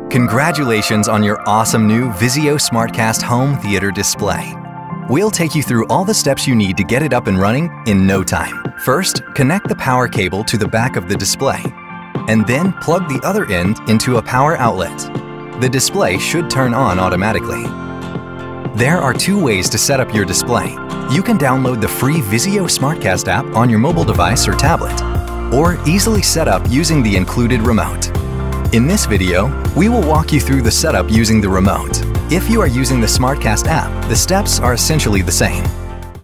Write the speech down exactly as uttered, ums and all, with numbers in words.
Congratulations on your awesome new Vizio SmartCast home theater display. We'll take you through all the steps you need to get it up and running in no time. First, connect the power cable to the back of the display, and then plug the other end into a power outlet. The display should turn on automatically. There are two ways to set up your display. You can download the free Vizio SmartCast app on your mobile device or tablet, or easily set up using the included remote. In this video, we will walk you through the setup using the remote. If you are using the SmartCast app, the steps are essentially the same.